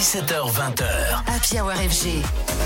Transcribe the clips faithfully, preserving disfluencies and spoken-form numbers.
dix-sept heures vingt. Happy Hour F G.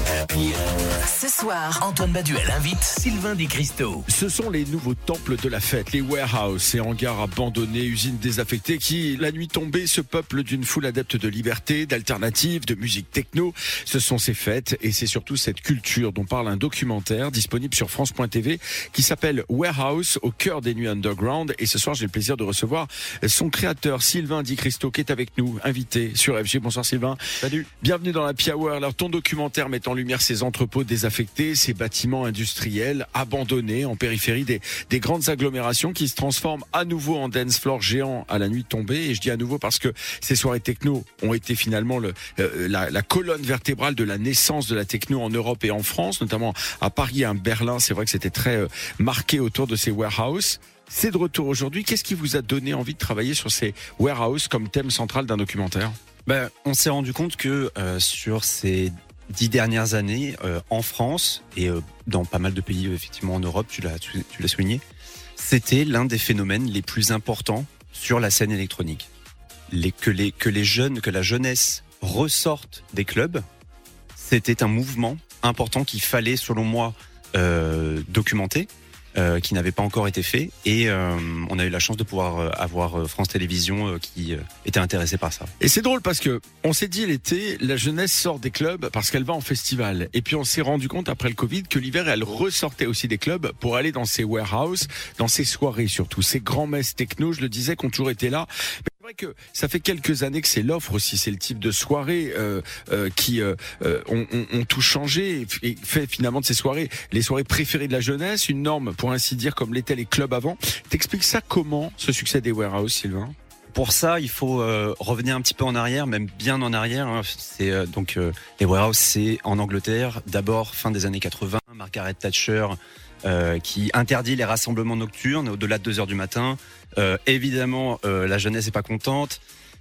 Ce soir, Antoine Baduel invite Sylvain Di Cristo. Ce sont les nouveaux temples de la fête, les warehouses, ces hangars abandonnés, usines désaffectées qui, la nuit tombée, se peuplent d'une foule adepte de liberté, d'alternatives, de musique techno. Ce sont ces fêtes et c'est surtout cette culture dont parle un documentaire disponible sur France point T V qui s'appelle Warehouse, au cœur des nuits underground. Et ce soir, j'ai le plaisir de recevoir son créateur, Sylvain Di Cristo, qui est avec nous, invité sur F G. Bonsoir Sylvain. Salut. Bienvenue dans la Happy Hour. Alors, ton documentaire met en lumière ces entrepôts désaffectés, ces bâtiments industriels abandonnés en périphérie des, des grandes agglomérations qui se transforment à nouveau en dance floor géants à la nuit tombée. Et je dis à nouveau parce que ces soirées techno ont été finalement le, euh, la, la colonne vertébrale de la naissance de la techno en Europe et en France, notamment à Paris et à Berlin. C'est vrai que c'était très euh, marqué autour de ces warehouses. C'est de retour aujourd'hui. Qu'est-ce qui vous a donné envie de travailler sur ces warehouses comme thème central d'un documentaire ? Ben, on s'est rendu compte que euh, sur ces dix dernières années, euh, en France et euh, dans pas mal de pays effectivement en Europe, tu l'as, tu, tu l'as souligné, c'était l'un des phénomènes les plus importants sur la scène électronique. Les, que, les, que les jeunes, que la jeunesse ressorte des clubs, c'était un mouvement important qu'il fallait, selon moi, euh, documenter. Euh, qui n'avait pas encore été fait et euh, on a eu la chance de pouvoir euh, avoir euh, France Télévisions euh, qui euh, était intéressé par ça. Et c'est drôle parce que on s'est dit l'été, la jeunesse sort des clubs parce qu'elle va en festival. Et puis on s'est rendu compte après le Covid que l'hiver elle ressortait aussi des clubs pour aller dans ces warehouses, dans ces soirées surtout, ces grands messes techno, je le disais, qui ont toujours été là. Mais c'est vrai que ça fait quelques années que c'est l'offre aussi, c'est le type de soirées euh, euh, qui euh, ont, ont, ont tout changé et fait finalement de ces soirées les soirées préférées de la jeunesse, une norme pour ainsi dire comme l'étaient les clubs avant. T'expliques ça comment, ce succès des warehouses, Sylvain ? Pour ça, il faut euh, revenir un petit peu en arrière, même bien en arrière. Hein. C'est euh, donc euh, les warehouses, c'est en Angleterre, d'abord fin des années quatre-vingts, Margaret Thatcher euh, qui interdit les rassemblements nocturnes au-delà de deux heures du matin. Euh, évidemment, euh, la jeunesse n'est pas contente.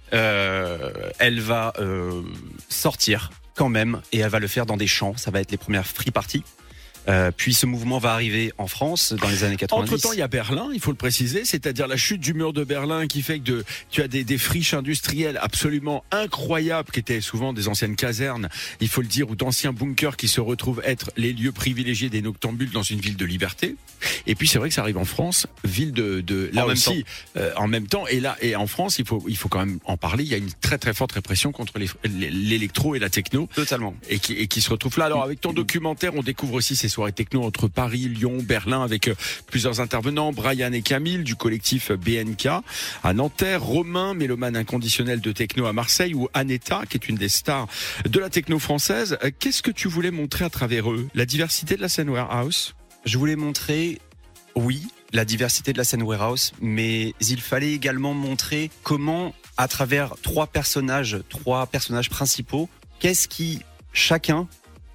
Euh, elle va euh, sortir quand même et elle va le faire dans des champs. Ça va être les premières free parties. Euh, puis ce mouvement va arriver en France dans les années quatre-vingt-dix. Entre-temps, il y a Berlin, il faut le préciser, c'est-à-dire la chute du mur de Berlin qui fait que de, tu as des, des friches industrielles absolument incroyables qui étaient souvent des anciennes casernes, il faut le dire, ou d'anciens bunkers qui se retrouvent être les lieux privilégiés des noctambules dans une ville de liberté. Et puis c'est vrai que ça arrive en France, ville de, de là en aussi même euh, en même temps. Et là, et en France, il faut, il faut quand même en parler. Il y a une très très forte répression contre les, l'électro et la techno. Totalement. Et qui, et qui se retrouve là. Alors avec ton documentaire, on découvre aussi ces soirées techno entre Paris, Lyon, Berlin, avec euh, plusieurs intervenants, Brian et Camille du collectif B N K à Nanterre, Romain, mélomane inconditionnel de techno à Marseille, ou Aneta, qui est une des stars de la techno française. Euh, qu'est-ce que tu voulais montrer à travers eux ? La diversité de la scène warehouse ? Je voulais montrer, oui, la diversité de la scène warehouse, mais il fallait également montrer comment, à travers trois personnages, trois personnages principaux, qu'est-ce qui, chacun,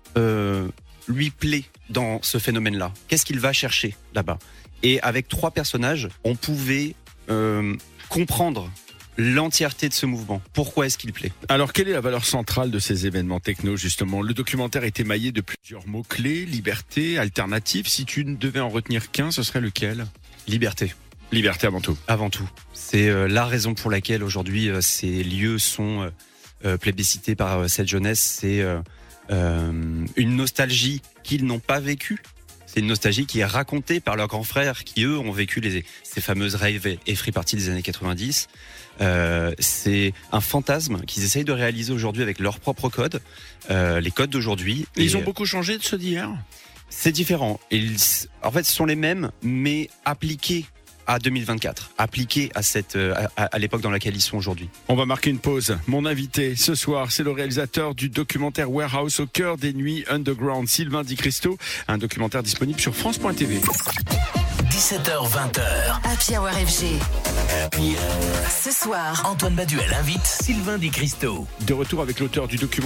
euh, lui plaît dans ce phénomène-là. Qu'est-ce qu'il va chercher là-bas ? Et avec trois personnages, on pouvait euh, comprendre l'entièreté de ce mouvement. Pourquoi est-ce qu'il plaît ? Alors, quelle est la valeur centrale de ces événements techno, justement ? Le documentaire est émaillé de plusieurs mots-clés, liberté, alternative. Si tu ne devais en retenir qu'un, ce serait lequel ? Liberté. Liberté avant tout. Avant tout. C'est euh, la raison pour laquelle aujourd'hui euh, ces lieux sont euh, plébiscités par euh, cette jeunesse. C'est euh, euh, une nostalgie qu'ils n'ont pas vécue. C'est une nostalgie qui est racontée par leurs grands frères qui, eux, ont vécu les, ces fameuses raves et free parties des années quatre-vingt-dix. Euh, c'est un fantasme qu'ils essayent de réaliser aujourd'hui avec leurs propres codes, euh, les codes d'aujourd'hui. Et ils ont beaucoup changé de ceux d'hier ? C'est différent. Ils, en fait, ce sont les mêmes, mais appliqués à deux mille vingt-quatre, appliqués à, cette, à, à l'époque dans laquelle ils sont aujourd'hui. On va marquer une pause. Mon invité ce soir, c'est le réalisateur du documentaire Warehouse, au cœur des nuits underground, Sylvain Di Cristo, un documentaire disponible sur France point T V. dix-sept heures vingt. Happy Hour F G. Ce soir, Antoine Baduel invite Sylvain Di Cristo. De retour avec l'auteur du documentaire Warehouse.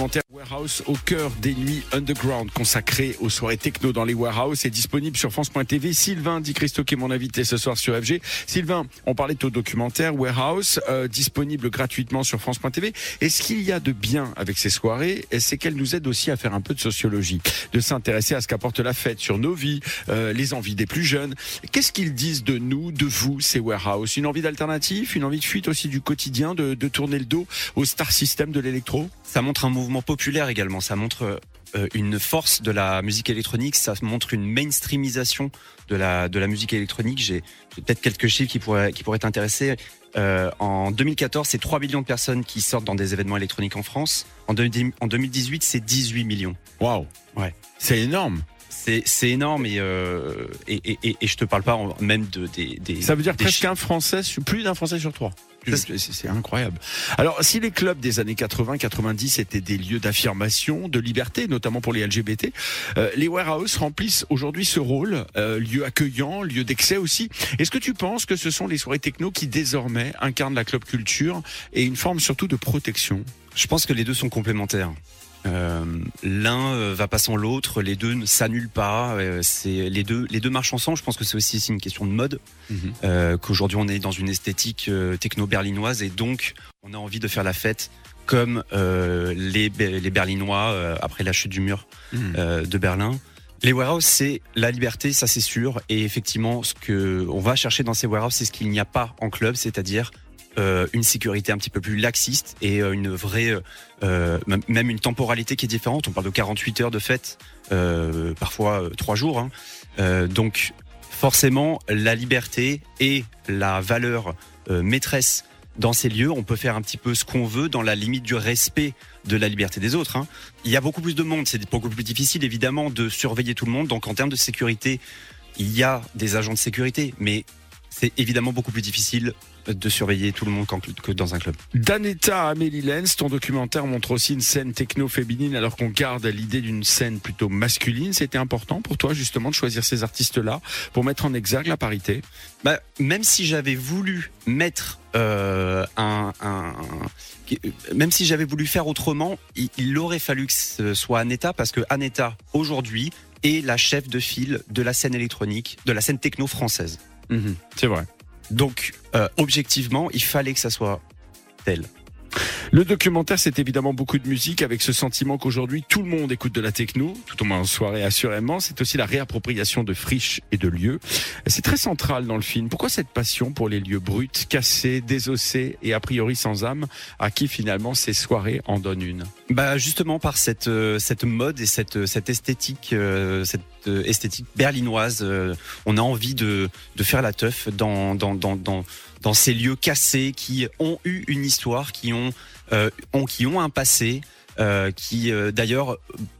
Warehouse au cœur des nuits underground consacrées aux soirées techno dans les warehouses est disponible sur France point T V. Sylvain Di Cristo qui est mon invité ce soir sur F G. Sylvain, on parlait de ton documentaire Warehouse, euh, disponible gratuitement sur France point T V. Et ce qu'il y a de bien avec ces soirées, c'est qu'elles nous aident aussi à faire un peu de sociologie, de s'intéresser à ce qu'apporte la fête sur nos vies, euh, les envies des plus jeunes. Qu'est-ce qu'ils disent de nous, de vous, ces warehouses? Une envie d'alternative, une envie de fuite aussi du quotidien, de, de tourner le dos au star system de l'électro? Ça montre un mouvement populaire également, ça montre euh, une force de la musique électronique, ça montre une mainstreamisation de la, de la musique électronique. J'ai, j'ai peut-être quelques chiffres qui pourraient, qui pourraient t'intéresser. Euh, en deux mille quatorze, c'est trois millions de personnes qui sortent dans des événements électroniques en France. En, deux, en deux mille dix-huit, c'est dix-huit millions. Waouh, ouais, c'est énorme. C'est, c'est énorme et, euh, et, et, et je te parle pas même de des. des Ça veut dire des presque chi- un Français, plus d'un Français sur trois. C'est, c'est incroyable. Alors, si les clubs des années quatre-vingts quatre-vingt-dix étaient des lieux d'affirmation, de liberté, notamment pour les L G B T, euh, les warehouses remplissent aujourd'hui ce rôle, euh, lieu accueillant, lieu d'excès aussi. Est-ce que tu penses que ce sont les soirées techno qui désormais incarnent la club culture et une forme surtout de protection? Je pense que les deux sont complémentaires. Euh, l'un euh, va pas sans l'autre, les deux ne s'annulent pas. Euh, c'est les deux, les deux marchent ensemble. Je pense que c'est aussi c'est une question de mode. Mmh. Euh, qu'aujourd'hui on est dans une esthétique euh, techno berlinoise et donc on a envie de faire la fête comme euh, les, les Berlinois euh, après la chute du mur Mmh. euh, de Berlin. Les warehouses, c'est la liberté, ça c'est sûr. Et effectivement, ce que on va chercher dans ces warehouses, c'est ce qu'il n'y a pas en club, c'est-à-dire Euh, une sécurité un petit peu plus laxiste et euh, une vraie, euh, même une temporalité qui est différente. On parle de quarante-huit heures de fête, euh, parfois euh, trois jours. Hein. Euh, donc forcément, la liberté et la valeur euh, maîtresse dans ces lieux, on peut faire un petit peu ce qu'on veut dans la limite du respect de la liberté des autres. Hein. Il y a beaucoup plus de monde, c'est beaucoup plus difficile évidemment de surveiller tout le monde. Donc en termes de sécurité, il y a des agents de sécurité, mais c'est évidemment beaucoup plus difficile de surveiller tout le monde que dans un club. Danetta Amélie Lenz, ton documentaire montre aussi une scène techno féminine alors qu'on garde l'idée d'une scène plutôt masculine. C'était important pour toi justement de choisir ces artistes-là pour mettre en exergue la parité? Bah, même si j'avais voulu mettre euh, un, un, un, même si j'avais voulu faire autrement, il, il aurait fallu que ce soit Aneta, parce que Aneta aujourd'hui est la chef de file de la scène électronique, de la scène techno française. Mmh, c'est vrai. Donc, euh, objectivement, il fallait que ça soit tel. Le documentaire, c'est évidemment beaucoup de musique avec ce sentiment qu'aujourd'hui, tout le monde écoute de la techno, tout au moins en soirée assurément. C'est aussi la réappropriation de friches et de lieux. C'est très central dans le film. Pourquoi cette passion pour les lieux bruts, cassés, désossés et a priori sans âme, à qui finalement ces soirées en donnent une? Bah justement par cette euh, cette mode et cette cette esthétique euh, cette euh, esthétique berlinoise, euh, on a envie de de faire la teuf dans dans dans dans dans ces lieux cassés qui ont eu une histoire, qui ont euh, ont qui ont un passé, euh, qui euh, d'ailleurs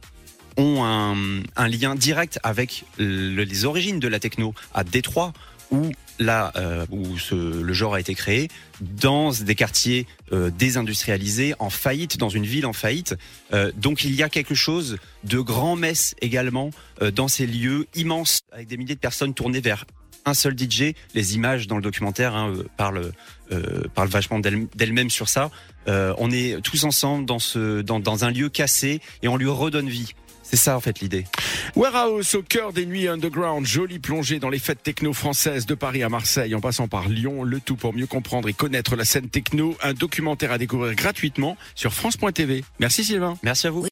ont un un lien direct avec le, les origines de la techno à Détroit, où là euh, où ce, le genre a été créé, dans des quartiers euh, désindustrialisés, en faillite, dans une ville en faillite. Euh, donc il y a quelque chose de grand-messe également euh, dans ces lieux immenses, avec des milliers de personnes tournées vers un seul D J. Les images dans le documentaire hein, parlent, euh, parlent vachement d'elles, d'elles-mêmes sur ça. Euh, on est tous ensemble dans, ce, dans, dans un lieu cassé et on lui redonne vie. C'est ça en fait l'idée. Warehouse au cœur des nuits underground, jolie plongée dans les fêtes techno françaises de Paris à Marseille en passant par Lyon, le tout pour mieux comprendre et connaître la scène techno. Un documentaire à découvrir gratuitement sur France point T V. Merci Sylvain. Merci à vous.